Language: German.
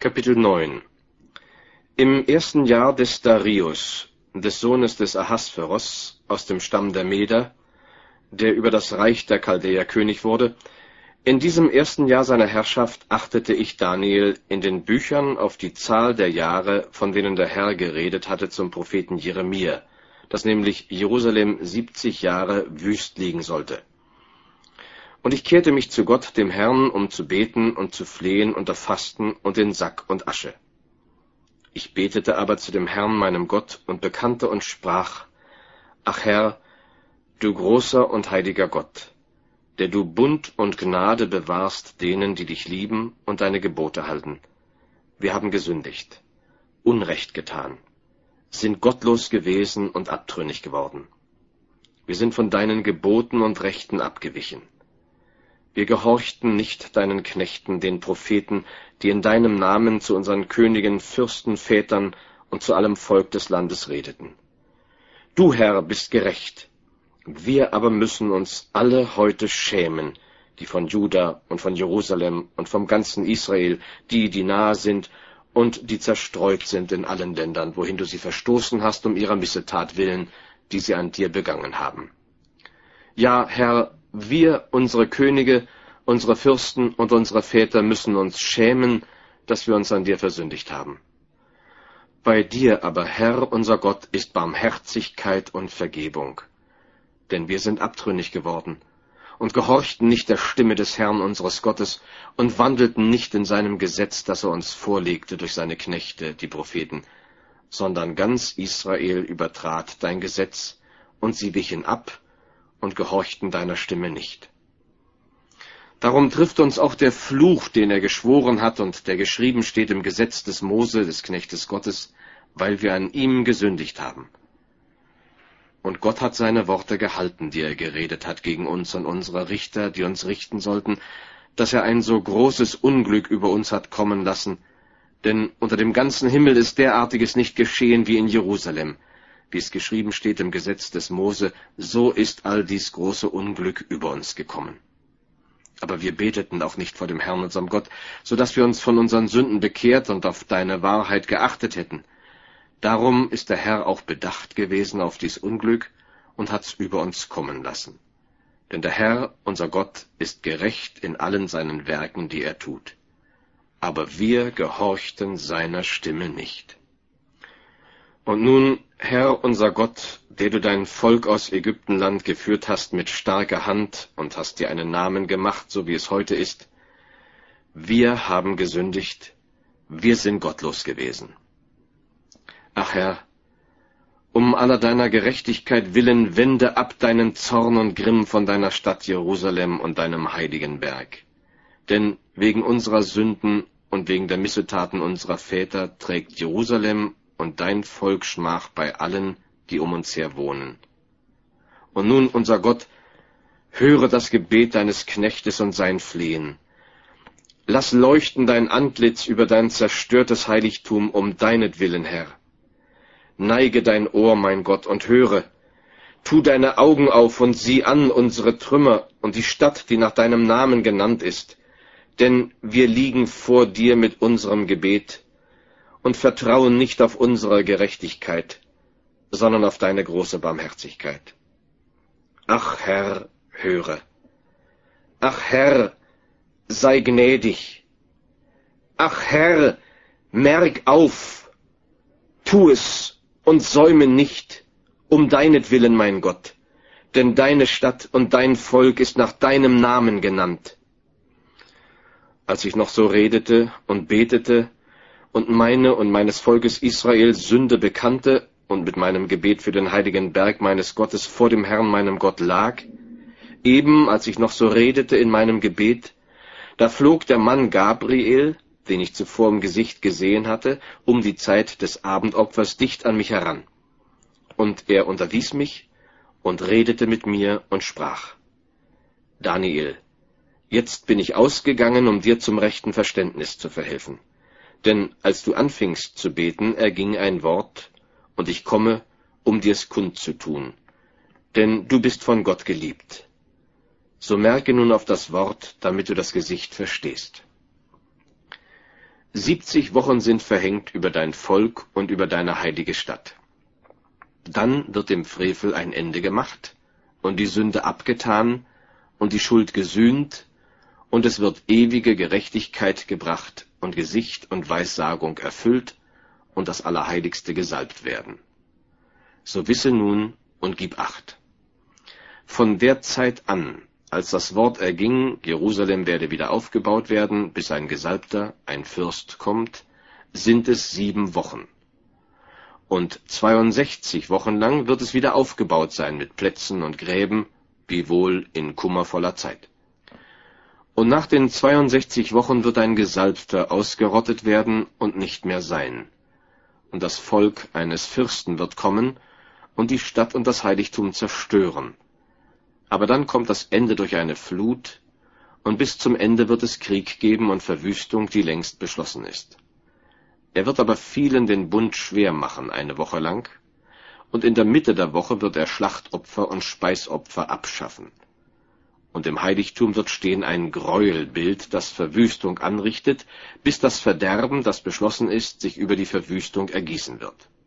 Kapitel 9. Im ersten Jahr des Darius, des Sohnes des Ahasveros, aus dem Stamm der Meder, der über das Reich der Chaldäer König wurde, in diesem ersten Jahr seiner Herrschaft achtete ich Daniel in den Büchern auf die Zahl der Jahre, von denen der Herr geredet hatte zum Propheten Jeremia, dass nämlich Jerusalem 70 Jahre wüst liegen sollte. Und ich kehrte mich zu Gott, dem Herrn, um zu beten und zu flehen unter Fasten und in Sack und Asche. Ich betete aber zu dem Herrn, meinem Gott, und bekannte und sprach: Ach Herr, du großer und heiliger Gott, der du Bund und Gnade bewahrst denen, die dich lieben und deine Gebote halten. Wir haben gesündigt, Unrecht getan, sind gottlos gewesen und abtrünnig geworden. Wir sind von deinen Geboten und Rechten abgewichen. Wir gehorchten nicht deinen Knechten, den Propheten, die in deinem Namen zu unseren Königen, Fürsten, Vätern und zu allem Volk des Landes redeten. Du, Herr, bist gerecht. Wir aber müssen uns alle heute schämen, die von Juda und von Jerusalem und vom ganzen Israel, die nahe sind und die zerstreut sind in allen Ländern, wohin du sie verstoßen hast, um ihrer Missetat willen, die sie an dir begangen haben. Ja, Herr, wir, unsere Könige, unsere Fürsten und unsere Väter müssen uns schämen, dass wir uns an dir versündigt haben. Bei dir aber, Herr, unser Gott, ist Barmherzigkeit und Vergebung. Denn wir sind abtrünnig geworden und gehorchten nicht der Stimme des Herrn unseres Gottes und wandelten nicht in seinem Gesetz, das er uns vorlegte durch seine Knechte, die Propheten, sondern ganz Israel übertrat dein Gesetz, und sie wichen ab und gehorchten deiner Stimme nicht. Darum trifft uns auch der Fluch, den er geschworen hat und der geschrieben steht im Gesetz des Mose, des Knechtes Gottes, weil wir an ihm gesündigt haben. Und Gott hat seine Worte gehalten, die er geredet hat gegen uns und unsere Richter, die uns richten sollten, dass er ein so großes Unglück über uns hat kommen lassen, denn unter dem ganzen Himmel ist derartiges nicht geschehen wie in Jerusalem. Wie es geschrieben steht im Gesetz des Mose, so ist all dies große Unglück über uns gekommen. Aber wir beteten auch nicht vor dem Herrn, unserem Gott, so dass wir uns von unseren Sünden bekehrt und auf deine Wahrheit geachtet hätten. Darum ist der Herr auch bedacht gewesen auf dies Unglück und hat's über uns kommen lassen. Denn der Herr, unser Gott, ist gerecht in allen seinen Werken, die er tut. Aber wir gehorchten seiner Stimme nicht. Und nun, Herr, unser Gott, der du dein Volk aus Ägyptenland geführt hast mit starker Hand und hast dir einen Namen gemacht, so wie es heute ist, wir haben gesündigt, wir sind gottlos gewesen. Ach Herr, um aller deiner Gerechtigkeit willen wende ab deinen Zorn und Grimm von deiner Stadt Jerusalem und deinem heiligen Berg. Denn wegen unserer Sünden und wegen der Missetaten unserer Väter trägt Jerusalem und dein Volk Schmach bei allen, die um uns her wohnen. Und nun, unser Gott, höre das Gebet deines Knechtes und sein Flehen. Lass leuchten dein Antlitz über dein zerstörtes Heiligtum um deinetwillen, Herr. Neige dein Ohr, mein Gott, und höre. Tu deine Augen auf und sieh an unsere Trümmer und die Stadt, die nach deinem Namen genannt ist. Denn wir liegen vor dir mit unserem Gebet und vertrauen nicht auf unsere Gerechtigkeit, sondern auf deine große Barmherzigkeit. Ach Herr, höre. Ach Herr, sei gnädig. Ach Herr, merk auf. Tu es und säume nicht, um deinetwillen, mein Gott, denn deine Stadt und dein Volk ist nach deinem Namen genannt. Als ich noch so redete und betete und meine und meines Volkes Israel Sünde bekannte und mit meinem Gebet für den heiligen Berg meines Gottes vor dem Herrn meinem Gott lag, eben als ich noch so redete in meinem Gebet, da flog der Mann Gabriel, den ich zuvor im Gesicht gesehen hatte, um die Zeit des Abendopfers dicht an mich heran. Und er unterwies mich und redete mit mir und sprach: Daniel, jetzt bin ich ausgegangen, um dir zum rechten Verständnis zu verhelfen. Denn als du anfingst zu beten, erging ein Wort, und ich komme, um dir's kundzutun. Denn du bist von Gott geliebt. So merke nun auf das Wort, damit du das Gesicht verstehst. 70 Wochen sind verhängt über dein Volk und über deine heilige Stadt. Dann wird dem Frevel ein Ende gemacht und die Sünde abgetan und die Schuld gesühnt, und es wird ewige Gerechtigkeit gebracht und Gesicht und Weissagung erfüllt und das Allerheiligste gesalbt werden. So wisse nun und gib Acht. Von der Zeit an, als das Wort erging, Jerusalem werde wieder aufgebaut werden, bis ein Gesalbter, ein Fürst kommt, sind es 7 Wochen. Und 62 Wochen lang wird es wieder aufgebaut sein mit Plätzen und Gräben, wiewohl in kummervoller Zeit. Und nach den 62 Wochen wird ein Gesalbter ausgerottet werden und nicht mehr sein. Und das Volk eines Fürsten wird kommen und die Stadt und das Heiligtum zerstören. Aber dann kommt das Ende durch eine Flut, und bis zum Ende wird es Krieg geben und Verwüstung, die längst beschlossen ist. Er wird aber vielen den Bund schwer machen, eine Woche lang, und in der Mitte der Woche wird er Schlachtopfer und Speisopfer abschaffen. Und im Heiligtum wird stehen ein Gräuelbild, das Verwüstung anrichtet, bis das Verderben, das beschlossen ist, sich über die Verwüstung ergießen wird.